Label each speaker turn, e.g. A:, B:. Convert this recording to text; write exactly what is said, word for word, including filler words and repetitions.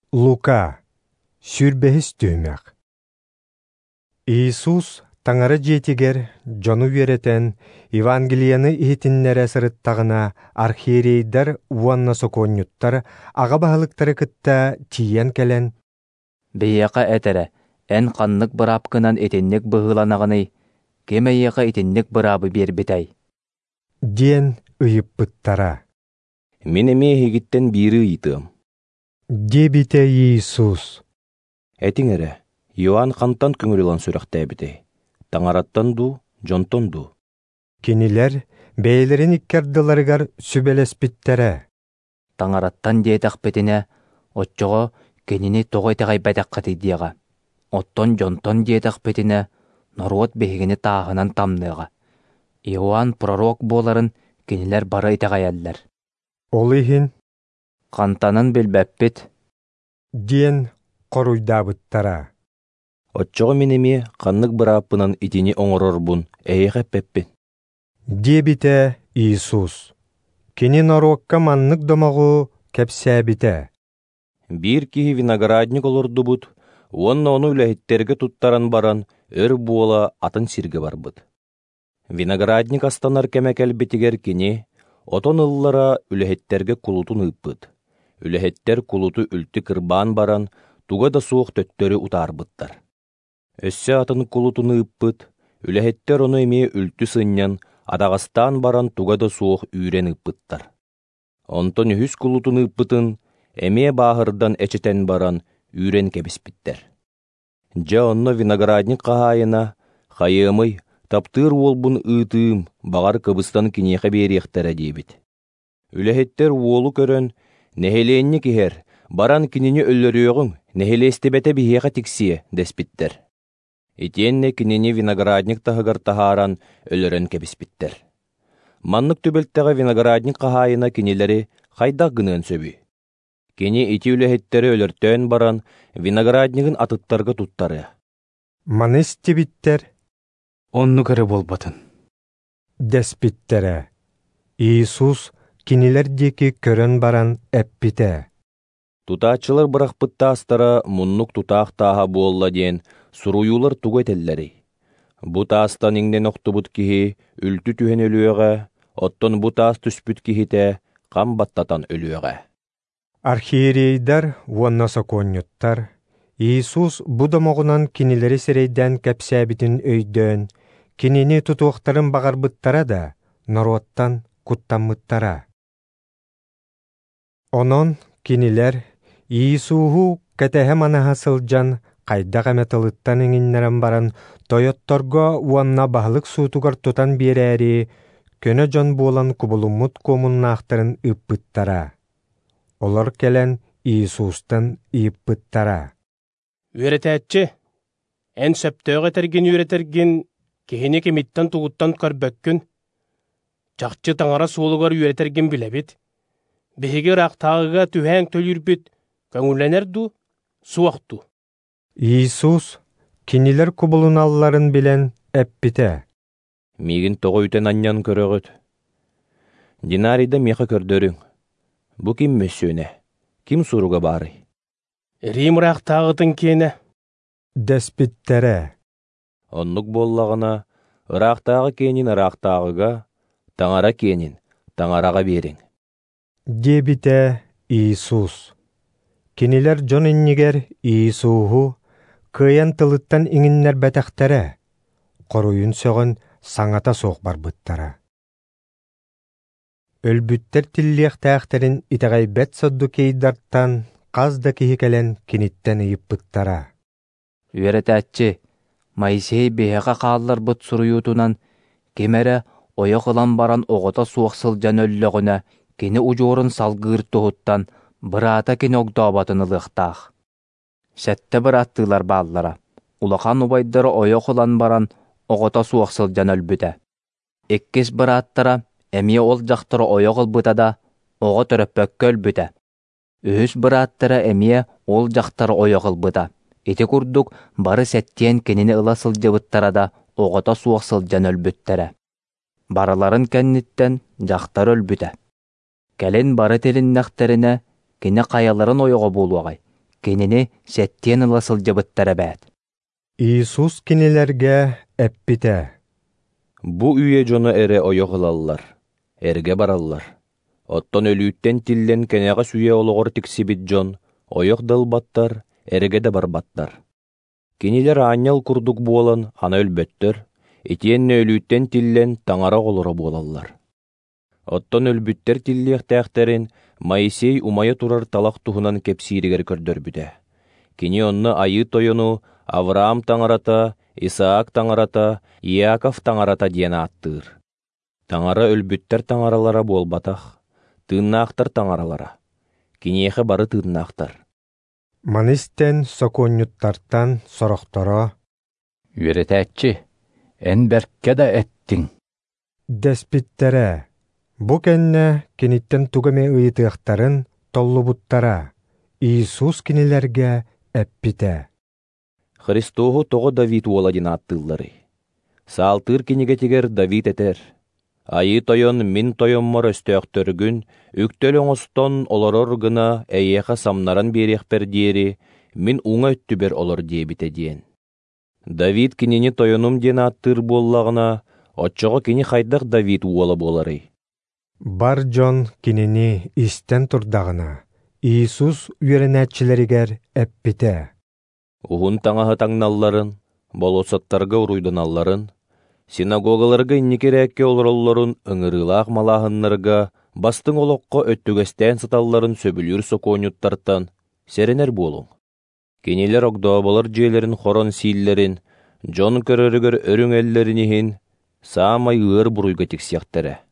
A: Лука, сүрбехис түймәк. Иисус таңары жетигер жону веретен Евангелияны ихитиннәре сырыттағына архиерейдар уанна соконнюттар аға бағылықтары кытта тиен келен.
B: Бейяқа әтәрі, ән қаннық бұрапкынан етеннік бұғыланағыны, кемейяқа етеннік бұрабы бербетай.
A: Ден ұйып бұттара.
C: Мен эме хигиттен бири ыйтым.
A: Дебите Иисус.
C: Этиңере, Иоанн қантан көңілілан сүріқтәбіде. Таңараттан ду, жонтон ду.
A: Кенилер бейлерин иккердыларыгар сүбелеспиттере.
B: Таңараттан диетақ бетіне, отчоға кенini тоғайтағай бәдәққа дейдияға. Оттон жонтон диетақ бетіне, наруот бейгені тағынан тамныға. Иоанн пророк боларын кенилер бары итағай әллер.
A: Ол ихин
B: Қантанын білбәппет.
A: диен коруйдабыттара.
C: Отчоға мен эме қаннық бұраппынан итини оңорорбун, әйеғі пеппин.
A: Дебите Иисус. Кени нарокка маннык домагу кепсәбите.
C: Бир кихи виноградник олорду бут, онна оны үләхеттерге туттаран баран, өр буола атын сирге барбыт. Виноградник астанар кемекел бетигер кини, отон ыллара үләхеттерге кулутун ыппыт. Үләхеттер кулуту үлті кырбан баран, туга да суох төттөрү утарбыттар. Өссө атын кулутун ыппыт, үләхеттер оны эме үлті сыннян, адағастан баран туга да суох үйрен ыппыттар. Онтон үхүс кулутун ыппытын, эме баахырдан эчетен баран үйрен кебиспиттер. Жа онно виноградник қағайына, хайымый, таптыр уолбун ыытыым, бағар кыбыстан кинеха бериэхтере дебит. Үлэхеттер уолу көрөн, нехелеенни кихер, баран кинини өллөрүөгүң, нехелестебете бихеха тиксие, деспиттер. Итиенне кинини виноградник тахыгар тахаран өлөрөн кебиспиттер. Маннык түбелттеға виноградник қағайына кинилери хайдақ гынын сөбү. Кини ити үлэхеттери өлөртөн баран винограднигин атыттарга туттары.
A: Маныс тибиттер.
B: Онну кәрі болбатын.
A: Деспиттере. Иисус кинилер деки көрөн баран эппите.
C: Тутаачылар бырақпытта астара муннук тутаах тааха буолла диен суруюлар тугай теллери. Бу таастан иңден оқтубут кихи үлтү түһен өлүөҕэ, оттон бу таас түспүт кихите қам баттатан өлүөҕэ.
A: Архиерейдар уонна соконнюттар. Иисус бу домогунан кинилери сирейден кепсәбитин өйдөн, кинини тутуохтарын бағарбыттара да, наруоттан куттаммыттара. Онон кинилер Иисуху кәтәһе манаһа сылдьан кайдак эметылыттан иңиннерен баран тойотторго уанна баһылык суутугар тутан биэрээри көнө дьон буолан кубулуммут комуннаахтарын ыппыттара. Олар келен Иисустан ыйыппыттара.
D: Үөретәтче, эн сөптөөгө терген үөретерген кихини кемиттен тугуттан көрбөккүн, чакчы таңара суолугар үөретерген билебит. Беһиге рактаагыга түһәң төлүрбүт, көңүлленер ду, суохту.
A: Иисус кинилер кубулуналларын билен эппите.
C: Мигин тоҕо үтен аньян көрөгөт. Динарида меха көрдөрүң. Бу ким мөссөөнэ? Ким суруга бары?
D: Рим рактаагытын киене.
A: Деспиттере.
C: Оннук боллагына, ырактаагы кенин ырактаагыга, таңара кенин таңарага бериң.
A: Дебите Иисус. Кинилер жон иннигер Иисуху кыйан тылыттан иңиннер бәтәхтәре. Коруйун сөҕөн саңата соох барбыттара. Өлбүттер тиллиэхтээхтерин итэгэй бэт содду кейдартан қаз да кихикелен киниттен ыйыппыттара.
B: Үөретәтче, Майсей беһэҕэ хааллар быт суруйутунан, кемере ойо кылан баран оҕото суох сылдьан өллөҕүнэ кини ужуурун салгыыр туһуттан быраата кини огдообатын ылыахтаах. Сэтте бырааттыылар бааллара, улахан убайдары ойо кылан баран оҕото суох сылдьан өлбүтэ. Иккис бырааттара эмиэ ол дьахтары ойо кылбыта да оҕо төрөппөккө өлбүтэ. Үһүс бырааттара эмиэ ол дьахтары ойо кылбыта. Ити курдук бары сэттиэн кинини ыла сылдьыбыттара да оҕото суох сылдьан өлбүттэрэ. Барыларын кэнниттен дьахтар өлбүтэ. Кэлин бары телиннэхтерине кини каяларын ойоҕо буолуагай. кинини сеттен ыла сылдьабыттара бэт.
A: Иисус кинилерге эппите.
C: Бу үйе жону эре ойох ылаллар, эрге бараллар. Оттон өлүүттен тиллен кенеға сүйе олоғор тиксибит жон, ойох дылбаттар, эрге де барбаттар. Кинилер ааньял курдук буолан ана өлбөттөр, итиенне өлүүттен тиллен таңара олоро буолаллар. Оттон өлбүттер тиллиэхтээхтерин Моисей умайа турар талақ туһунан кепсииригер көрдөрбүтэ. Кини онны айы тойону Авраам таңарата, Исаак таңарата, Иаков таңарата диэн ааттыыр. Таңара өлбүттер таңаралара буолбатах, тыыннаахтар таңаралара. Киниэхэ бары тыыннаахтар.
A: Манистен соконнюттартан сорохторо.
B: Үөретээччи, эн берке да эттиң.
A: Деспиттере. Бу кэнне киниттен тугаме ыйытыахтарын толлубуттара. Иисус кинилерге эппите.
C: Христоху тоҕо Давид уоладин ааттыыллары. Саалтыыр киниге тигер Давид этер. Айы тойон мин тойонмор өстөөхтөргүн, үктөл оҥостон олорор гына эйеха самнаран бериэхпер диэри, мин уҥа өттүбер олор диэбите диэн. Давид кинини тойонум диэн ааттыыр буоллагына, отчоҕо кини хайдах Давид уола буолары.
A: Бар жон кинини истен турдағына. Иисус үөренәтчилеригер эппите.
C: Ухун таңаһы таңналларын, болосаттарга уруйданалларын, синагогаларга инникерээкке олороллорун ыҥырыылаах малааһыннарга бастың олоққа өттүгэстэн саталларын сөбүлүр сокооньуттартан серенер буолуң. Кинилер огдооболор дьиэлерин хорон сииллерин, жон көрөрүгөр өрүң эллеринихин саамай ыар буруйга тиксиэхтере.